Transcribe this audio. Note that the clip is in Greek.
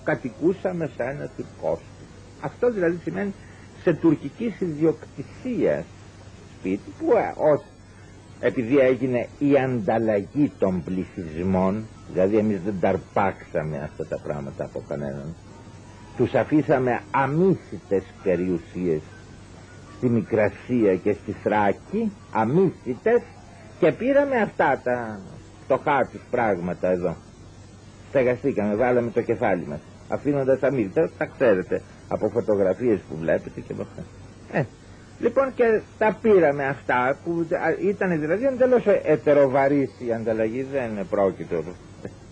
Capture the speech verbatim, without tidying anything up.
κατοικούσαμε σε ένα τουρκόστιο. Αυτό δηλαδή σημαίνει σε τουρκικής ιδιοκτησίας σπίτι, που ε, ως, επειδή έγινε η ανταλλαγή των πληθυσμών, δηλαδή εμείς δεν ταρπάξαμε αυτά τα πράγματα από κανέναν, τους αφήσαμε αμύσιτες περιουσίες στη Μικρασία και στη Θράκη, αμύσιτες, και πήραμε αυτά τα φτωχά τους πράγματα εδώ. Στεγαστήκαμε, βάλαμε το κεφάλι μας, αφήνοντας αμύσιτες, τα ξέρετε από φωτογραφίες που βλέπετε και από ε, λοιπόν, και τα πήραμε αυτά που ήταν δηλαδή εντελώς ετεροβαρής η ανταλλαγή, δεν πρόκειται